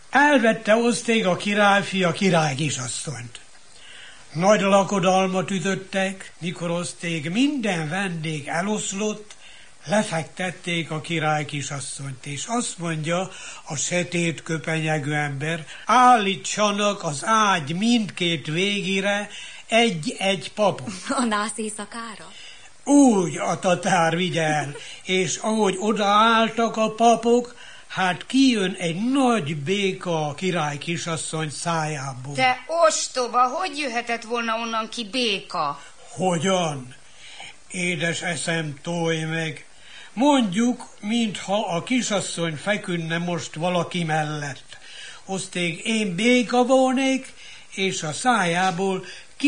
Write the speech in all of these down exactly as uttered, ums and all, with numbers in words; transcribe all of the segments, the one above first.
Elvette oszték a királyfi a király kisasszonyt. Nagy lakodalmat ütöttek, mikor oszték minden vendég eloszlott, lefektették a király kisasszonyt, és azt mondja a sötét köpenyegű ember, állítsanak az ágy mindkét végére egy-egy papot. A nász éjszakára? Úgy a tatár vigye el, és ahogy odaálltak a papok, hát kijön egy nagy béka a király kisasszony szájából. Te ostoba, hogy jöhetett volna onnan ki béka? Hogyan? Édes eszem, tolj meg. Mondjuk, mintha a kisasszony feküdne most valaki mellett. Oszték én béka volnék, és a szájából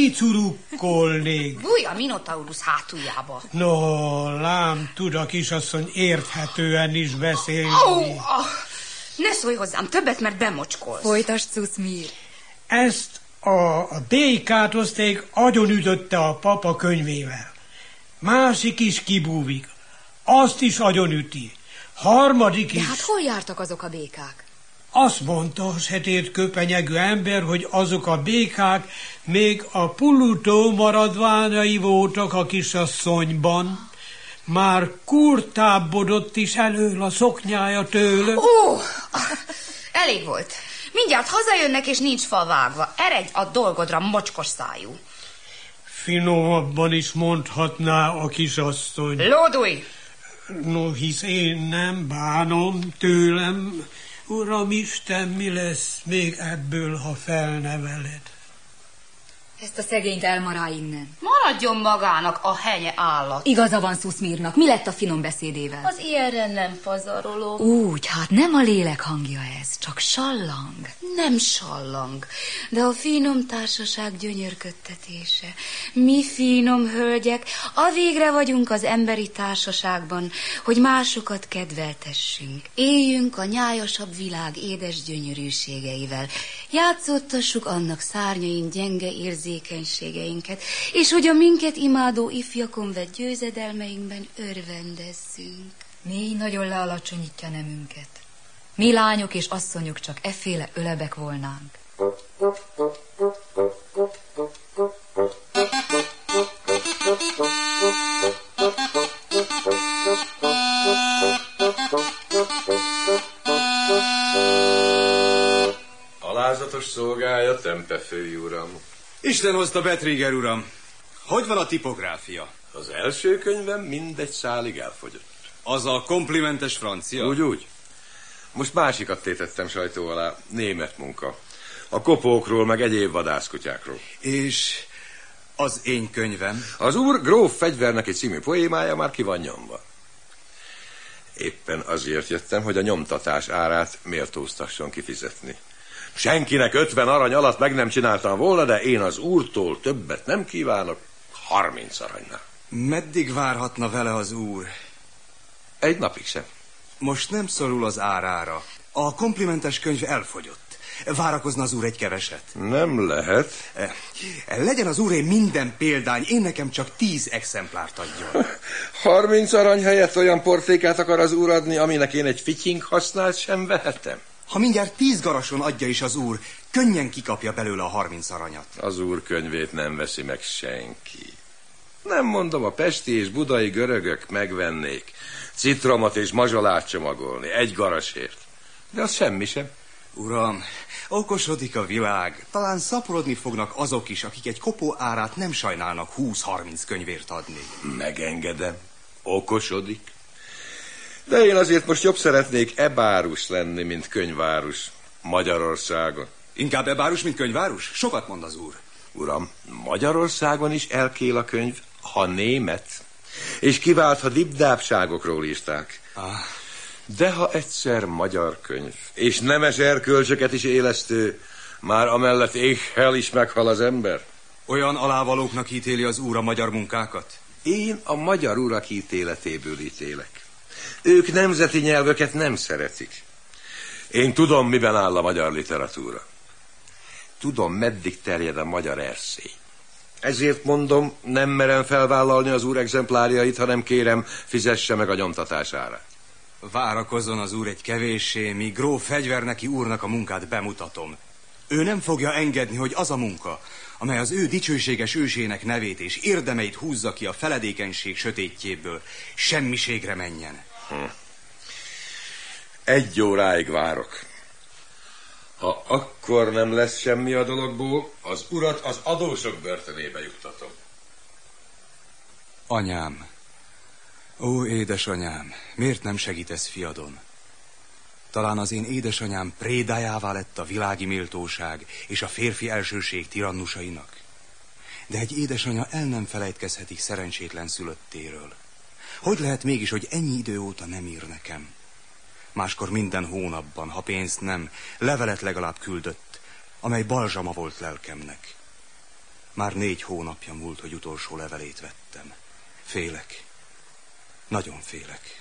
kicurukkolnék. Bújj a Minotaurus hátuljába. No, lám, tud a kisasszony érthetően is beszélni. Oh, oh. Ne szólj hozzám többet, mert bemocskolsz. Folytasd, Cucmír. Ezt a békát oszték agyonütötte a papa könyvével. Másik is kibúvik. Azt is agyonüti. Harmadik is. De hát hol jártak azok a békák? Azt mondta a sötét köpenyegű ember, hogy azok a békák még a Plutó maradványai voltak a kisasszonyban. Már kurtábbodott is elől a szoknyája tőle. Ó, elég volt. Mindjárt hazajönnek, és nincs fa vágva. Eredj a dolgodra, mocskos szájú. Finomabban is mondhatná a kisasszony. Lódulj! No, hisz én nem bánom tőlem. Uramisten, mi lesz még ebből, ha felneveled? Ezt a szegényt elmarál innen. Maradjon magának a henye állat. Igaza van Szuszmírnak. Mi lett a finom beszédével? Az ilyenre nem pazarolok. Úgy, hát nem a lélek hangja ez, csak sallang. Nem sallang, de a finom társaság gyönyörködtetése. Mi finom hölgyek, a végre vagyunk az emberi társaságban, hogy másokat kedveltessünk. Éljünk a nyájasabb világ édes gyönyörűségeivel. Játszottassuk annak szárnyain gyenge érzékenységeinket, és hogy a minket imádó ifjakon vett győzedelmeinkben örvendezzünk. Mély nagyon lealacsonyítja nemünket. Mi lányok és asszonyok csak efféle ölebek volnánk. Alázatos szolgája, Tempefői uram. Isten hozta, Betriger uram. Hogy van a tipográfia? Az első könyvem mindegy szálig elfogyott. Az a komplimentes francia? Úgy, úgy. Most másikat tétettem sajtó alá, német munka. A kopókról, meg egyéb vadászkutyákról. És az én könyvem? Az úr Gróf fegyverneki című poémája már ki van nyomva. Éppen azért jöttem, hogy a nyomtatás árát méltóztasson kifizetni. Senkinek ötven arany alatt meg nem csináltam volna, de én az úrtól többet nem kívánok, harminc aranynál. Meddig várhatna vele az úr? Egy napig sem. Most nem szorul az árára. A komplimentes könyv elfogyott. Várakozna az úr egy keveset? Nem lehet. Legyen az úré minden példány, én nekem csak tíz exemplárt adjon. Harminc arany helyett olyan portékát akar az úr adni, aminek én egy fityink használt sem vehetem? Ha mindjárt tíz garason adja is az úr, könnyen kikapja belőle a harminc aranyat. Az úr könyvét nem veszi meg senki. Nem mondom, a pesti és budai görögök megvennék. Citromot és mazsolát csomagolni, egy garasért. De az semmi sem. Uram, okosodik a világ. Talán szaporodni fognak azok is, akik egy kopó árát nem sajnálnak húsz-harminc könyvért adni. Megengedem. Okosodik. De én azért most jobb szeretnék ebárus lenni, mint könyvárus Magyarországon. Inkább ebárus, mint könyvárus? Sokat mond az úr. Uram, Magyarországon is elkél a könyv, ha német, és kivált, ha dibdábságokról írták. Ah. De ha egyszer magyar könyv, és nemes erkölcsöket is élesztő, már amellett éhhel is meghal az ember. Olyan alávalóknak ítéli az úr a magyar munkákat? Én a magyar urak ítéletéből ítélek. Ők nemzeti nyelvöket nem szeretik. Én tudom, miben áll a magyar literatúra. Tudom, meddig terjed a magyar erszély. Ezért mondom, nem merem felvállalni az úr exemplárjait, hanem kérem, fizesse meg a nyomtatás árát. Várakozzon az úr egy kevéssé, míg gróf Fegyverneki úrnak a munkát bemutatom. Ő nem fogja engedni, hogy az a munka, amely az ő dicsőséges ősének nevét és érdemeit húzza ki a feledékenység sötétjéből, semmiségre menjen. Hm. Egy óráig várok. Ha akkor nem lesz semmi a dologból, az urat az adósok börtönébe juttatom. Anyám, ó édesanyám, miért nem segítesz fiadon? Talán az én édesanyám prédájává lett a világi méltóság és a férfi elsőség tirannusainak. De egy édesanya el nem felejtkezhetik szerencsétlen szülöttéről. Hogy lehet mégis, hogy ennyi idő óta nem ír nekem? Máskor minden hónapban, ha pénzt nem, levelet legalább küldött, amely balzsama volt lelkemnek. Már négy hónapja múlt, hogy utolsó levelét vettem. Félek. Nagyon félek.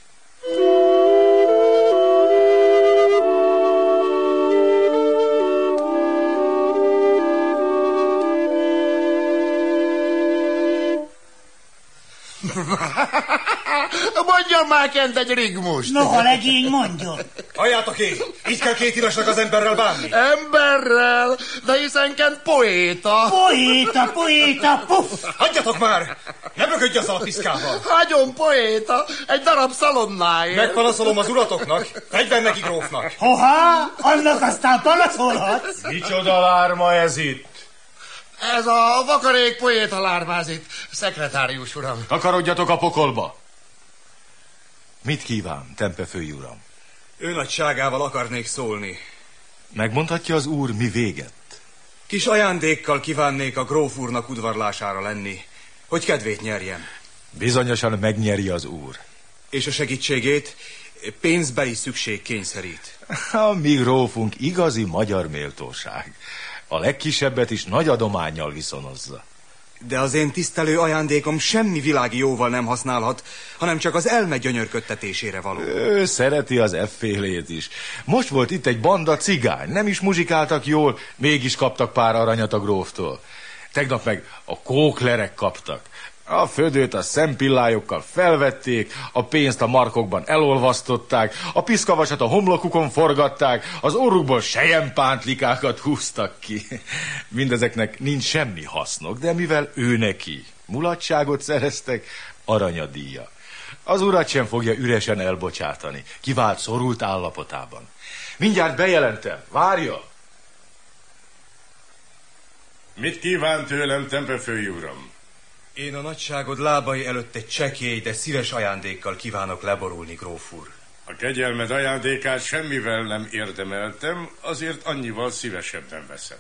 Mondjon már, Kent, egy rigmust! Noha legény, mondjon! Halljátok én! Így kell két írasnak az emberrel bánni! Emberrel? De hiszen Kent poéta! Poéta, poéta, puff! Hagyjatok már! Ne böködj azzal a piszkával! Hagyom poéta! Egy darab szalonnáért! Megpanaszolom az uratoknak, Fegyverneki grófnak! Hoha, annak aztán panaszolhatsz! Micsoda lárma ez itt? Ez a vakarék poéta lármáz itt, szekretárius uram. Takarodjatok a pokolba! Mit kíván, Tempe főjuram? Ő nagyságával akarnék szólni. Megmondhatja az úr, mi véget? Kis ajándékkal kívánnék a gróf úrnak udvarlására lenni, hogy kedvét nyerjem. Bizonyosan megnyeri az úr. És a segítségét pénzbeli szükség kényszerít. A mi grófunk igazi magyar méltóság. A legkisebbet is nagy adománnyal viszonozza. De az én tisztelő ajándékom semmi világi jóval nem használhat, hanem csak az elme gyönyörködtetésére való. Ő szereti az effélét is. Most volt itt egy banda cigány, nem is muzsikáltak jól, mégis kaptak pár aranyat a gróftól. Tegnap meg a kóklerek kaptak. A födőt a szempillályokkal felvették, a pénzt a markokban elolvasztották, a piszkavasat a homlokukon forgatták, az orrukból selyempántlikákat húztak ki. Mindezeknek nincs semmi hasznok, de mivel ő neki mulatságot szereztek, aranyadíja. Az urat sem fogja üresen elbocsátani, kivált szorult állapotában. Mindjárt bejelentem, várja! Mit kíván tőlem, Tempe főjuram? Én a nagyságod lábai előtt egy csekély, de szíves ajándékkal kívánok leborulni, gróf úr. A kegyelmed ajándékát semmivel nem érdemeltem, azért annyival szívesebben veszem.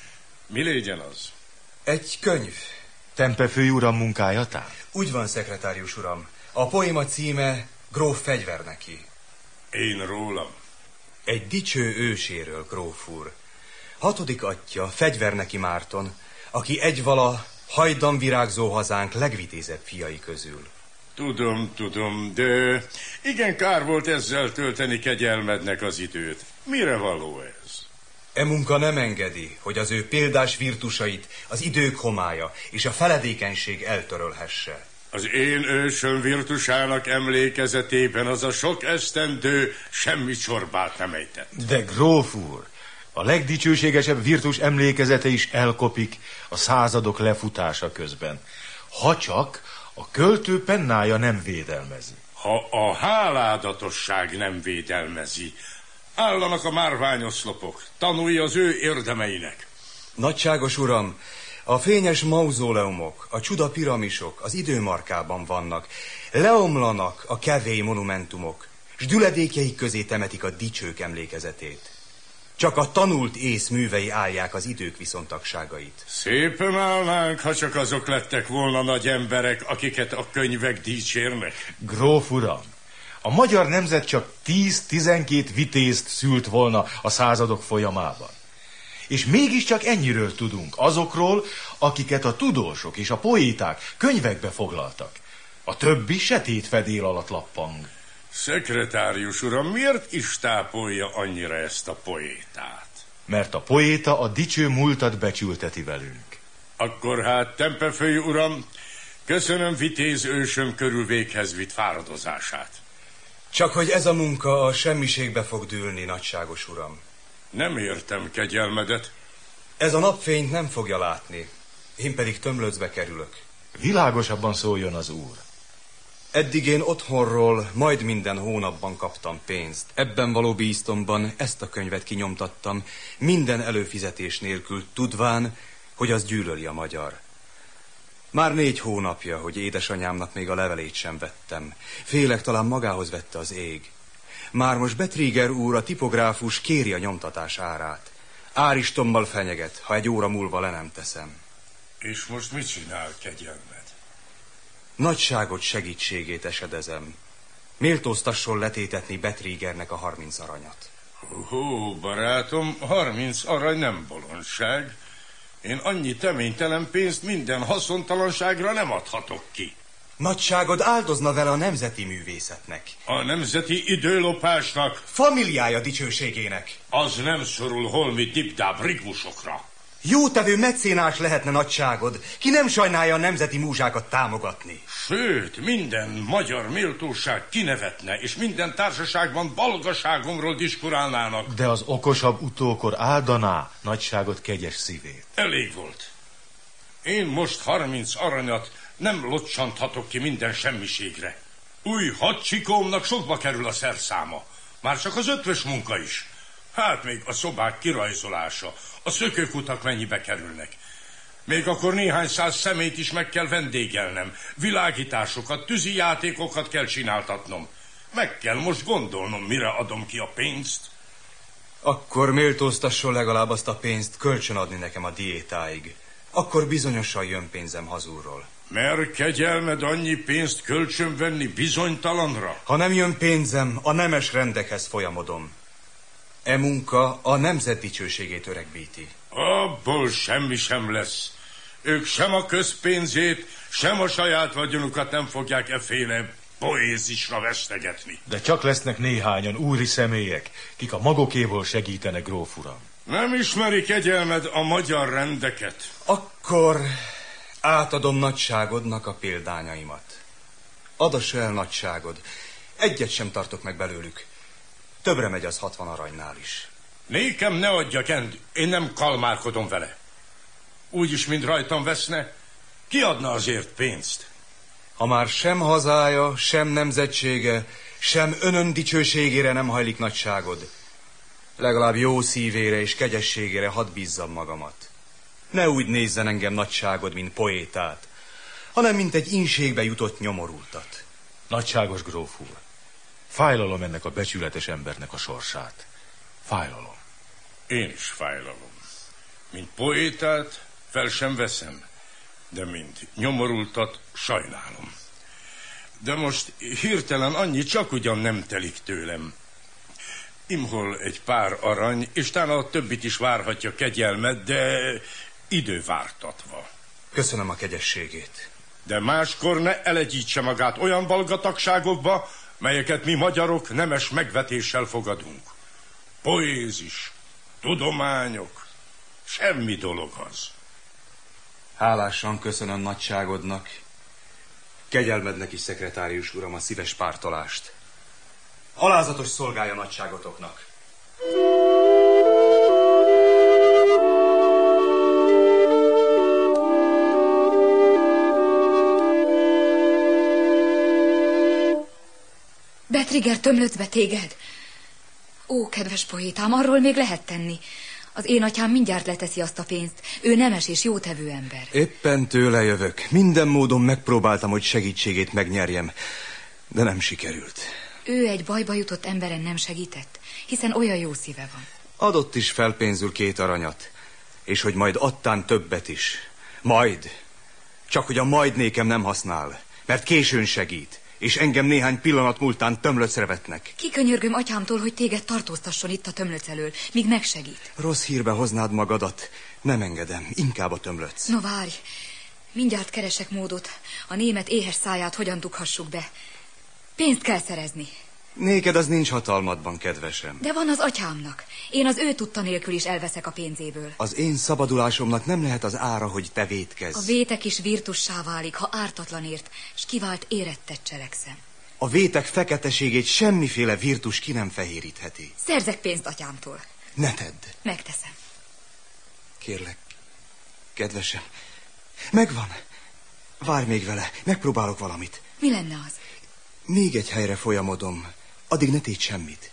Mi légyen az? Egy könyv. Tempe főuram munkájatán? Úgy van, szekretárius uram. A poéma címe Gróf Fegyverneki. Én rólam. Egy dicső őséről, gróf úr. Hatodik atya, Fegyverneki Márton, aki egyvala hajdan virágzó hazánk legvitézebb fiai közül. Tudom, tudom, de igen kár volt ezzel tölteni kegyelmednek az időt. Mire való ez? E munka nem engedi, hogy az ő példás virtusait az idők homája és a feledékenység eltörölhesse. Az én ősöm virtusának emlékezetében az a sok esztendő semmi csorbát nem ejtett. De gróf úr, a legdicsőségesebb virtus emlékezete is elkopik a századok lefutása közben, ha csak a költő pennája nem védelmezi. Ha a háládatosság nem védelmezi, állanak a márványoszlopok, tanulj az ő érdemeinek. Nagyságos uram, a fényes mauzóleumok, a csuda piramisok az időmarkában vannak, leomlanak a kevély monumentumok, s düledékeik közé temetik a dicsők emlékezetét. Csak a tanult ész művei állják az idők viszontagságait. Szépen állnánk, ha csak azok lettek volna nagy emberek, akiket a könyvek dicsérnek. Gróf uram, a magyar nemzet csak tíz-tizenkét vitézt szült volna a századok folyamában. És mégiscsak ennyiről tudunk, azokról, akiket a tudósok és a poéták könyvekbe foglaltak. A többi setét fedél alatt lappang. Szekretárius uram, miért is tápolja annyira ezt a poétát? Mert a poéta a dicső múltat becsülteti velünk. Akkor hát, Tempe fő uram, köszönöm vitéz ősöm körül véghez vitt fáradozását. Csak hogy ez a munka a semmiségbe fog dűlni, nagyságos uram. Nem értem kegyelmedet. Ez a napfényt nem fogja látni, én pedig tömlöcbe kerülök. Világosabban szóljon az úr. Eddig én otthonról majd minden hónapban kaptam pénzt. Ebben való bíztomban ezt a könyvet kinyomtattam, minden előfizetés nélkül, tudván, hogy az gyűlöli a magyar. Már négy hónapja, hogy édesanyámnak még a levelét sem vettem. Félek, talán magához vette az ég. Már most Betriger úr, a tipográfus kéri a nyomtatás árát. Áristommal fenyeget, ha egy óra múlva le nem teszem. És most mit csinál, kegyelmed? Nagyságot segítségét esedezem. Méltóztasson letétetni Betrigernek a harminc aranyat. Hó, barátom, harminc arany nem bolondság. Én annyi teménytelen pénzt minden haszontalanságra nem adhatok ki. Nagyságod áldozna vele a nemzeti művészetnek. A nemzeti időlopásnak. Familiája dicsőségének. Az nem szorul holmi dibdább rigmusokra. Jótevő mecénás lehetne nagyságod, ki nem sajnálja a nemzeti múzsákat támogatni. Sőt, minden magyar méltóság kinevetne, és minden társaságban balgaságomról diskurálnának. De az okosabb utókor áldaná nagyságot kegyes szívét. Elég volt. Én most harminc aranyat nem locsanthatok ki minden semmiségre. Új hadcsikómnak sokba kerül a szerszáma. Már csak az ötvös munka is. Hát még a szobák kirajzolása, a szökőkutak mennyibe kerülnek. Még akkor néhány száz személyt is meg kell vendégelnem. Világításokat, tűzi játékokat kell csináltatnom. Meg kell most gondolnom, mire adom ki a pénzt. Akkor méltóztasson legalább azt a pénzt kölcsön adni nekem a diétáig. Akkor bizonyosan jön pénzem hazulról. Mer kegyelmed annyi pénzt kölcsön venni bizonytalanra? Ha nem jön pénzem, a nemes rendekhez folyamodom. E munka a nemzet dicsőségét öregbíti. Abból semmi sem lesz. Ők sem a közpénzét, sem a saját vagyonukat nem fogják efféle poézisra vesztegetni. De csak lesznek néhányan úri személyek, kik a magokéból segítenek, gróf uram. Nem ismeri kegyelmed a magyar rendeket. Akkor átadom nagyságodnak a példányaimat. Adassa el nagyságod. Egyet sem tartok meg belőlük. Többre megy az hatvan aranynál is. Nékem ne adja kend, én nem kalmárkodom vele. Úgyis, mint rajtam veszne, ki adna azért pénzt? Ha már sem hazája, sem nemzetsége, sem önön dicsőségére nem hajlik nagyságod, legalább jó szívére és kegyességére hadd bízzam magamat. Ne úgy nézzen engem nagyságod, mint poétát, hanem mint egy ínségbe jutott nyomorultat. Nagyságos gróf úr, fájlalom ennek a becsületes embernek a sorsát. Fájlalom. Én is fájlalom. Mint poétát fel sem veszem, de mint nyomorultat sajnálom. De most hirtelen annyi csak ugyan nem telik tőlem. Imhol egy pár arany, és talán a többit is várhatja kegyelmet, de idővártatva. Köszönöm a kegyességét. De máskor ne elegyítse magát olyan balgatagságokba, melyeket mi magyarok nemes megvetéssel fogadunk. Poézis, tudományok, semmi dolog az. Hálásan köszönöm nagyságodnak. Kegyelmednek is, szekretárius uram, a szíves pártolást. Alázatos szolgálja nagyságotoknak. Betriger tömlöcbe téged. Ó, kedves poétám, arról még lehet tenni. Az én atyám mindjárt leteszi azt a pénzt. Ő nemes és jótevő ember. Éppen tőle jövök. Minden módon megpróbáltam, hogy segítségét megnyerjem, de nem sikerült. Ő egy bajba jutott emberen nem segített, hiszen olyan jó szíve van. Adott is felpénzül két aranyat, és hogy majd adtán többet is. Majd. Csak hogy a majd nékem nem használ, mert későn segít, és engem néhány pillanat múltán tömlöcre vetnek. Kikönyörgöm atyámtól, hogy téged tartóztasson itt a tömlöc elől, míg megsegít. Rossz hírbe hoznád magadat. Nem engedem, inkább a tömlöc. No várj, mindjárt keresek módot. A német éhes száját hogyan dughassuk be. Pénzt kell szerezni. Néked az nincs hatalmadban, kedvesem. De van az atyámnak. Én az ő tudta nélkül is elveszek a pénzéből. Az én szabadulásomnak nem lehet az ára, hogy te vétkezz. A vétek is virtussá válik, ha ártatlanért, s kivált érettet cselekszem. A vétek feketeségét semmiféle virtus ki nem fehérítheti. Szerzek pénzt atyámtól. Ne tedd. Megteszem. Kérlek, kedvesem, megvan. Várj még vele, megpróbálok valamit. Mi lenne az? Még egy helyre folyamodom, addig ne tégy semmit.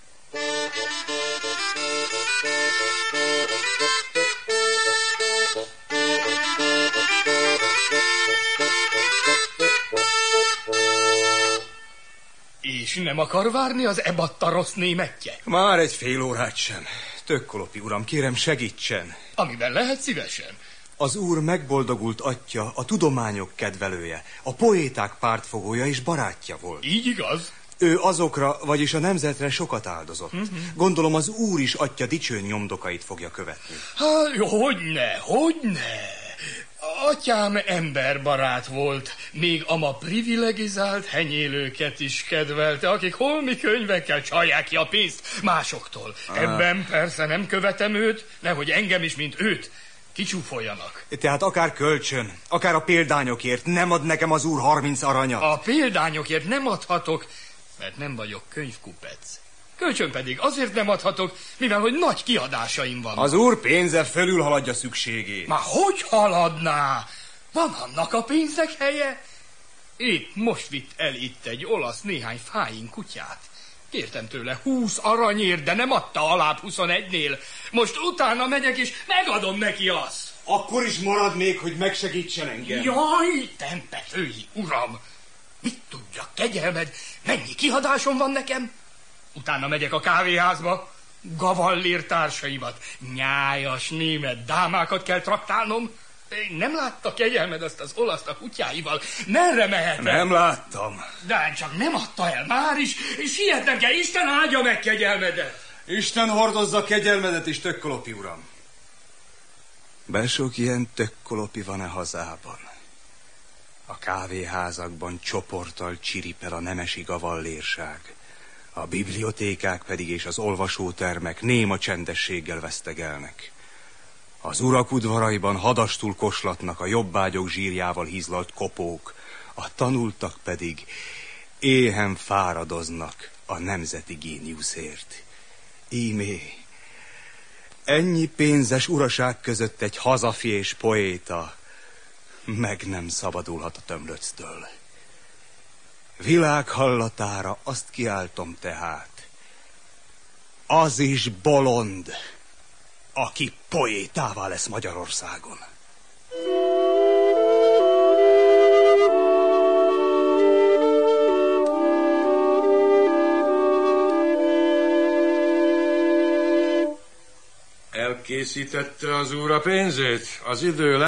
És nem akar várni az ebatta rossz németje? Már egy fél órát sem. Tökkolopi uram, kérem, segítsen. Amiben lehet, szívesen. Az úr megboldogult atya, a tudományok kedvelője, a poéták pártfogója és barátja volt. Így igaz? Ő azokra, vagyis a nemzetre sokat áldozott. Uh-huh. Gondolom az úr is atya dicső nyomdokait fogja követni. Hát, hogyne, hogyne. Atyám emberbarát volt, még ama privilegizált henyélőket is kedvelte, akik holmi könyvekkel csalják ki a pénzt másoktól. Ah. Ebben persze nem követem őt, nehogy engem is, mint őt kicsúfoljanak. Tehát akár kölcsön, akár a példányokért nem ad nekem az úr harminc aranyat. A példányokért nem adhatok, mert nem vagyok könyvkupec. Kölcsön pedig azért nem adhatok, mivel hogy nagy kiadásaim vannak. Az úr pénze fölül haladja szükségét. Már hogy haladná? Van annak a pénzek helye? Épp most vitt el itt egy olasz néhány fáin kutyát. Kértem tőle húsz aranyért, de nem adta alább huszonegynél. Most utána megyek, és megadom neki azt. Akkor is marad még, hogy megsegítsen engem. Jaj, tempetői uram! Mit tudja, kegyelmed, mennyi kiadásom van nekem? Utána megyek a kávéházba, gavallér társaimat, nyájas német dámákat kell traktálnom. Nem látta, kegyelmed, azt az olaszt a kutyáival? Merre mehetek? Nem láttam. De csak nem adta el már is, és sietnem kell, Isten áldja meg kegyelmedet. Isten hordozza kegyelmedet is, Tökkolopi uram. Besok ilyen Tökkolopi van-e hazában? A kávéházakban csoporttal csiripel a nemesi gavallérság. A bibliotékák pedig és az olvasótermek néma csendességgel vesztegelnek. Az urak udvaraiban hadastul koslatnak a jobbágyok zsírjával hízlalt kopók, a tanultak pedig éhen fáradoznak a nemzeti géniuszért. Ímé, ennyi pénzes uraság között egy hazafi és poéta meg nem szabadulhat a tömlöctől. Világ hallatára azt kiáltom tehát, az is bolond, aki poétává lesz Magyarországon. Elkészítette az úr a pénzét? Az idő